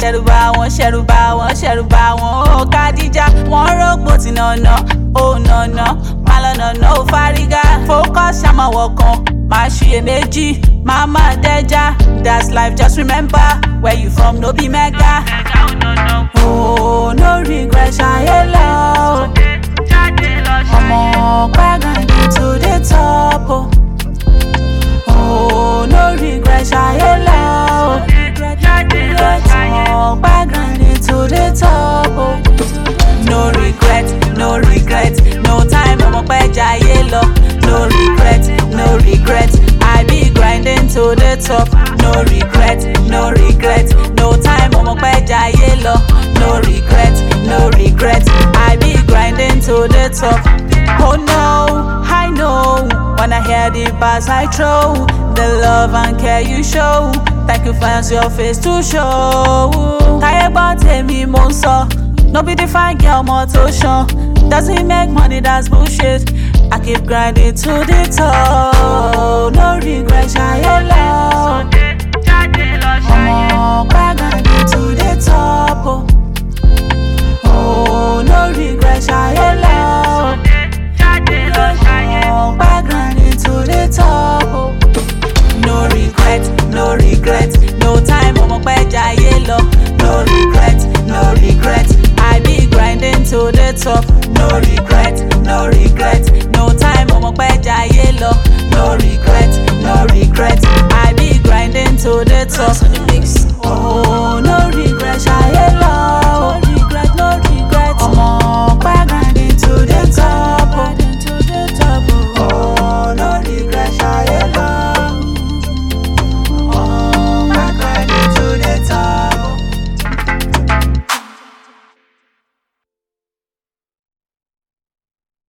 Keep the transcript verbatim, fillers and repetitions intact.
ṣẹ̀rù bà wọ́n, ṣẹ̀rù bà wọ́n, ṣẹ̀rù bà wọ́n. Ó Kádíjà, wọ́n rògbò tí nànà, ó nànà, má lọ nànà ó fárígá. Focus ṣàmọ̀wọ̀ kan, má ṣiyèméjì, má má dẹ́jà. That's life, just remember where you from, no be mega. Oh, no regret, ṣayé lọ. Ọmọ pẹ́gàn to the top. Oh, oh no regret, ṣayé lọ. Ọmọ pẹ́gàn to the top. Oh, no regret, no regret, no time, ọmọ pẹ́ jayé lọ. No regret, no regret, I be grinding to the top. No regret, no regret, no time, ọmọ pẹ́ jayé lọ. No regret, no regret, I be grinding to the top. Oh no, I know, when I hear the bars I throw, the love and care you show, thank you fans your face to show. Táyé gbọ́ tèmi mò ń sọ, no be the fine girl ọmọ tó ṣan. Doesn't make money, that's bullshit. I keep grinding to the top. No regret, ṣayé lọ.